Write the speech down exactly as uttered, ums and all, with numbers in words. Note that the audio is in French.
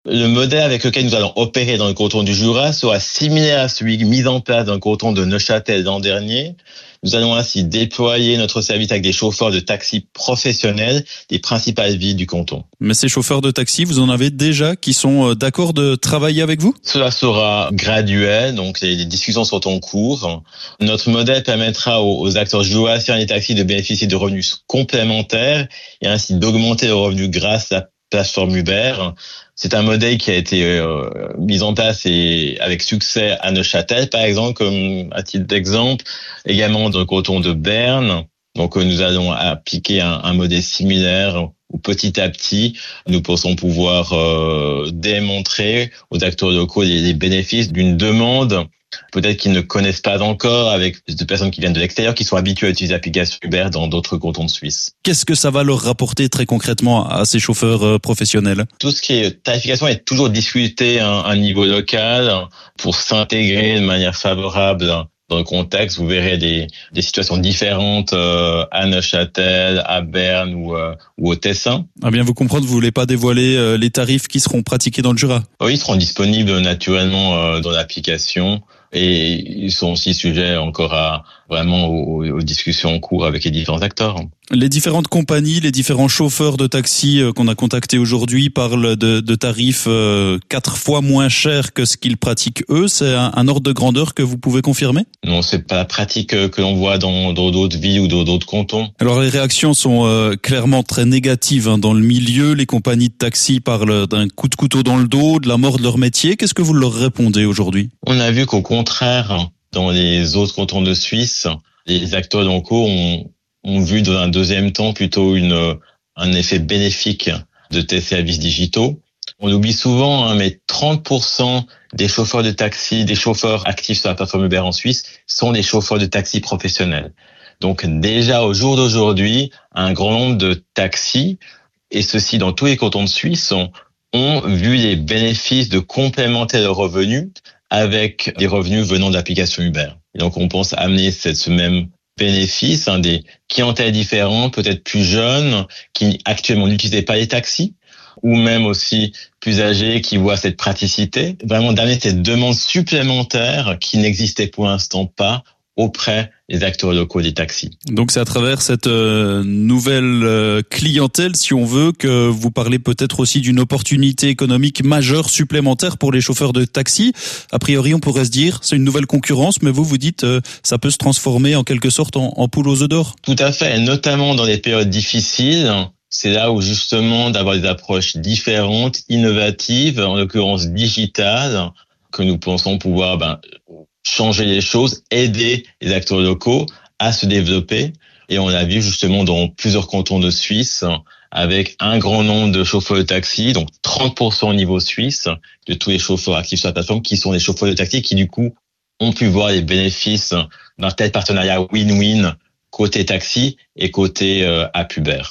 Le modèle avec lequel nous allons opérer dans le canton du Jura sera similaire à celui mis en place dans le canton de Neuchâtel l'an dernier. Nous allons ainsi déployer notre service avec des chauffeurs de taxi professionnels des principales villes du canton. Mais ces chauffeurs de taxi, vous en avez déjà qui sont d'accord de travailler avec vous ? Cela sera graduel, donc les discussions sont en cours. Notre modèle permettra aux acteurs jurassiens des taxis de bénéficier de revenus complémentaires et ainsi d'augmenter leurs revenus grâce à la plateforme Uber. C'est un modèle qui a été euh, mis en place et avec succès à Neuchâtel, par exemple, comme à titre d'exemple, également dans le canton de Berne. Donc, nous allons appliquer un, un modèle similaire où petit à petit, nous pensons pouvoir euh, démontrer aux acteurs locaux les, les bénéfices d'une demande peut-être qu'ils ne connaissent pas encore, avec des personnes qui viennent de l'extérieur, qui sont habituées à utiliser l'application Uber dans d'autres cantons de Suisse. Qu'est-ce que ça va leur rapporter très concrètement à ces chauffeurs professionnels ? Tout ce qui est tarification est toujours discuté à un niveau local pour s'intégrer de manière favorable dans le contexte. Vous verrez des, des situations différentes euh, à Neuchâtel, à Berne ou, euh, ou au Tessin. Ah bien, vous comprenez, vous voulez pas dévoiler euh, les tarifs qui seront pratiqués dans le Jura ? Oui, ils seront disponibles naturellement euh, dans l'application. Et ils sont aussi sujets encore à vraiment aux, aux discussions en cours avec les différents acteurs. Les différentes compagnies, les différents chauffeurs de taxi qu'on a contactés aujourd'hui parlent de, de tarifs euh, quatre fois moins chers que ce qu'ils pratiquent eux. C'est un, un ordre de grandeur que vous pouvez confirmer ? Non, c'est pas la pratique que l'on voit dans, dans d'autres villes ou dans d'autres cantons. Alors les réactions sont euh, clairement très négatives hein, dans le milieu. Les compagnies de taxi parlent d'un coup de couteau dans le dos, de la mort de leur métier. Qu'est-ce que vous leur répondez aujourd'hui ? On a vu qu'au contraire, dans les autres cantons de Suisse, les acteurs locaux ont, ont vu dans un deuxième temps plutôt une, un effet bénéfique de tes services digitaux. On oublie souvent, hein, mais trente pour cent des chauffeurs de taxi, des chauffeurs actifs sur la plateforme Uber en Suisse, sont des chauffeurs de taxi professionnels. Donc déjà au jour d'aujourd'hui, un grand nombre de taxis, et ceci dans tous les cantons de Suisse, ont, ont vu les bénéfices de complémenter leurs revenus avec des revenus venant de l'application Uber. Et donc, on pense amener cette, ce même bénéfice, hein, des clientèles différentes, peut-être plus jeunes, qui actuellement n'utilisaient pas les taxis, ou même aussi plus âgés qui voient cette praticité, vraiment d'amener cette demande supplémentaire qui n'existait pour l'instant pas auprès des acteurs locaux des taxis. Donc c'est à travers cette euh, nouvelle euh, clientèle, si on veut, que vous parlez peut-être aussi d'une opportunité économique majeure supplémentaire pour les chauffeurs de taxi. A priori, on pourrait se dire, c'est une nouvelle concurrence, mais vous, vous dites, euh, ça peut se transformer en quelque sorte en, en poule aux œufs d'or. Tout à fait, notamment dans les périodes difficiles. C'est là où justement d'avoir des approches différentes, innovatives, en l'occurrence digitales, que nous pensons pouvoir ben, changer les choses, aider les acteurs locaux à se développer. Et on l'a vu justement dans plusieurs cantons de Suisse, avec un grand nombre de chauffeurs de taxi, donc trente pour cent au niveau suisse de tous les chauffeurs actifs sur la plateforme, qui sont des chauffeurs de taxi qui du coup ont pu voir les bénéfices d'un tel partenariat win-win côté taxi et côté euh, app Uber.